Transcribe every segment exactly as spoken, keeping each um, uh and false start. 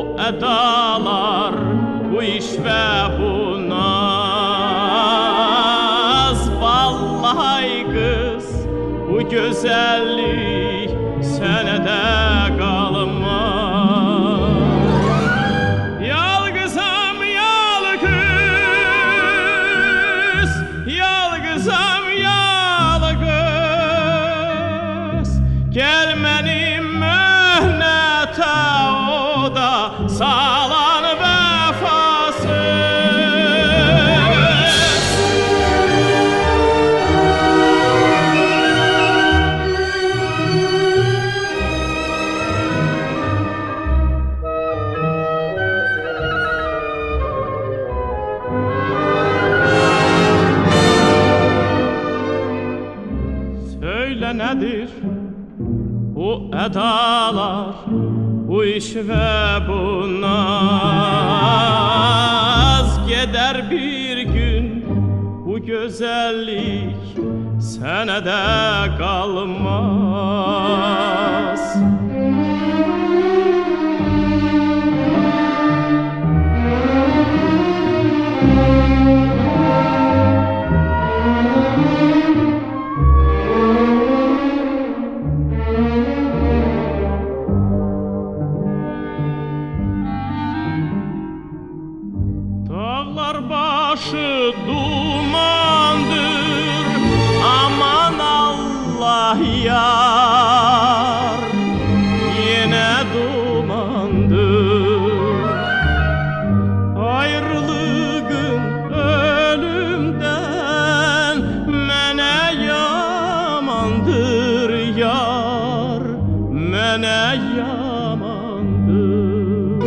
edalar, bu iş ve bu naz. Vallahi kız, bu güzellik senede kalmaz. Yalgızam yalgız, yalgızam yalgız. Gelmenim möhnete, o da salan vefasız. Söyle nedir bu edalar, bu iş ve bu naz? Gider bir gün bu güzellik senede kalmaz. Dağlar başı dumandır, aman Allah yar, yine dumandır. Ayrılığın ölümden mene yamandır yar, mene yamandır.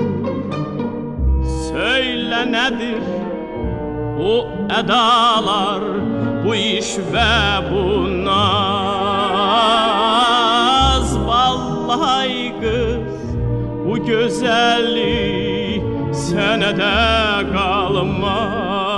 Söyle nedir bu edalar, bu iş ve bu naz? Vallahi kız, bu güzellik senede kalmaz.